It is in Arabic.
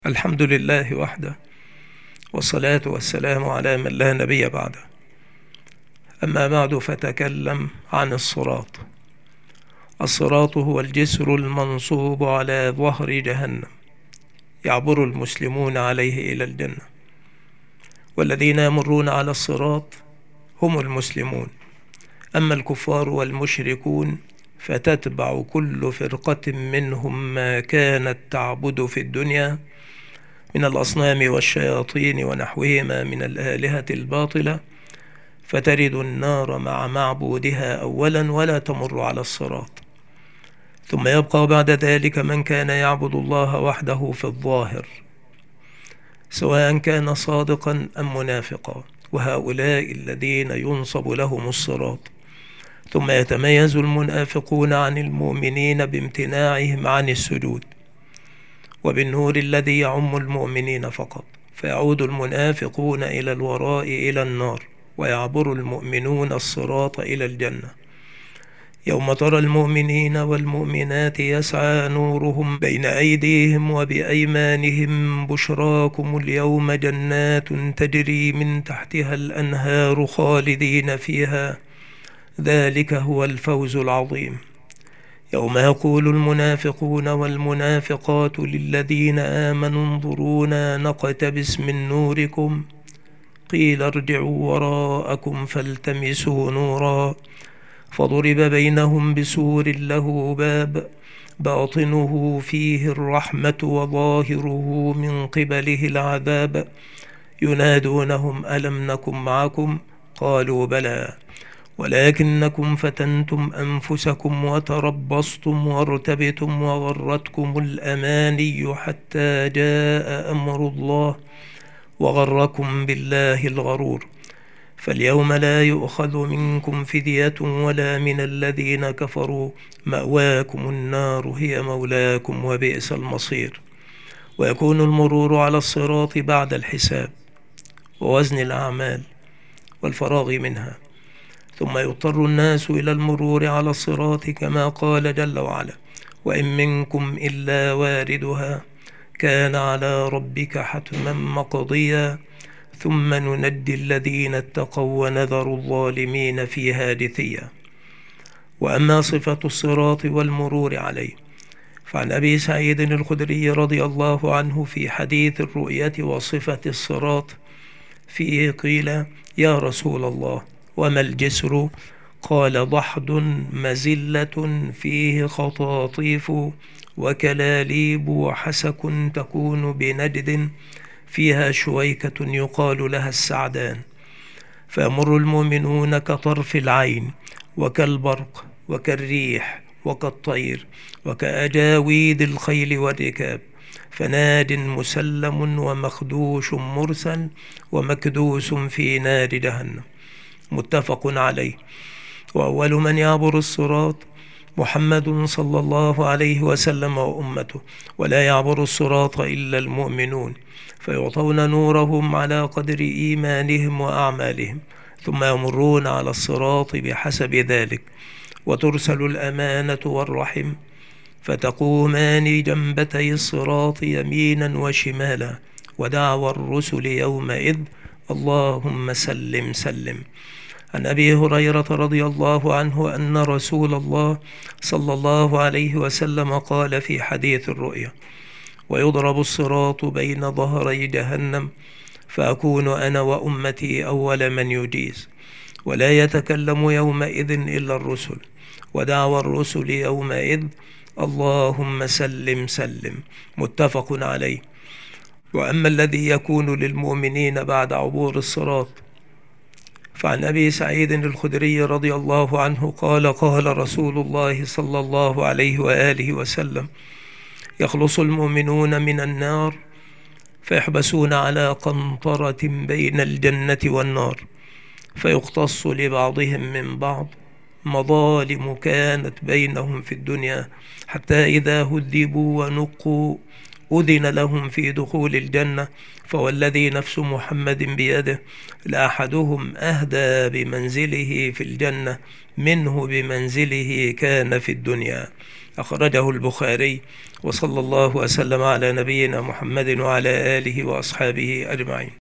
الحمد لله وحده، والصلاة والسلام على من لا نبي بعده. أما بعد، فتكلم عن الصراط. الصراط هو الجسر المنصوب على ظهر جهنم، يعبر المسلمون عليه إلى الجنة، والذين يمرون على الصراط هم المسلمون. أما الكفار والمشركون فتتبع كل فرقة منهم ما كانت تعبد في الدنيا من الأصنام والشياطين ونحوهما من الآلهة الباطلة، فترد النار مع معبودها أولا ولا تمر على الصراط. ثم يبقى بعد ذلك من كان يعبد الله وحده في الظاهر، سواء كان صادقا أم منافقا، وهؤلاء الذين ينصب لهم الصراط. ثم يتميز المنافقون عن المؤمنين بامتناعهم عن السجود وبالنور الذي يعم المؤمنين فقط، فيعود المنافقون إلى الوراء إلى النار، ويعبر المؤمنون الصراط إلى الجنة. يوم ترى المؤمنين والمؤمنات يسعى نورهم بين أيديهم وبأيمانهم بشراكم اليوم جنات تجري من تحتها الأنهار خالدين فيها، ذلك هو الفوز العظيم. يوم يقول المنافقون والمنافقات للذين آمنوا انظرونا نقتبس من نوركم، قيل ارجعوا وراءكم فالتمسوا نورا، فضرب بينهم بسور له باب باطنه فيه الرحمة وظاهره من قبله العذاب، ينادونهم ألم نكن معكم؟ قالوا بلى ولكنكم فتنتم أنفسكم وتربصتم وارتبتم وغرتكم الأماني حتى جاء أمر الله وغركم بالله الغرور، فاليوم لا يؤخذ منكم فدية ولا من الذين كفروا، مأواكم النار هي مولاكم وبئس المصير. ويكون المرور على الصراط بعد الحساب ووزن الأعمال والفراغ منها، ثم يضطر الناس إلى المرور على الصراط كما قال جل وعلا: وإن منكم إلا واردها كان على ربك حتما مقضيا ثم ننجي الذين اتقوا ونذر الظالمين فيها جثيا. وأما صفة الصراط والمرور عليه، فعن أبي سعيد الخدري رضي الله عنه في حديث الرؤية وصفة الصراط فيه قيل: يا رسول الله وما الجسر؟ قال: ضحض مزلة فيه خطاطيف وكلاليب وحسك تكون بنجد فيها شويكة يقال لها السعدان، فيمر المؤمنون كطرف العين وكالبرق وكالريح وكالطير وكأجاويد الخيل والركاب، فناد مسلم ومخدوش مرسل ومكدوس في نار جهنم، متفق عليه. وأول من يعبر الصراط محمد صلى الله عليه وسلم وأمته، ولا يعبر الصراط إلا المؤمنون، فيعطون نورهم على قدر إيمانهم وأعمالهم، ثم يمرون على الصراط بحسب ذلك، وترسل الأمانة والرحم فتقومان جنبتي الصراط يمينا وشمالا، ودعوى الرسل يومئذ اللهم سلم سلم. عن أبي هريرة رضي الله عنه أن رسول الله صلى الله عليه وسلم قال في حديث الرؤيا: ويضرب الصراط بين ظهري جهنم فأكون أنا وأمتي أول من يجيز، ولا يتكلم يومئذ إلا الرسل، ودعوى الرسل يومئذ اللهم سلم سلم، متفق عليه. وأما الذي يكون للمؤمنين بعد عبور الصراط، فعن أبي سعيد الخدري رضي الله عنه قال: قال رسول الله صلى الله عليه وآله وسلم: يخلص المؤمنون من النار فيحبسون على قنطرة بين الجنة والنار، فيقتص لبعضهم من بعض مظالم كانت بينهم في الدنيا، حتى إذا هذبوا ونقوا أذن لهم في دخول الجنة، فوالذي نفس محمد بيده لأحدهم أهدى بمنزله في الجنة منه بمنزله كان في الدنيا. أخرجه البخاري. وصلى الله وسلم على نبينا محمد وعلى آله وأصحابه أجمعين.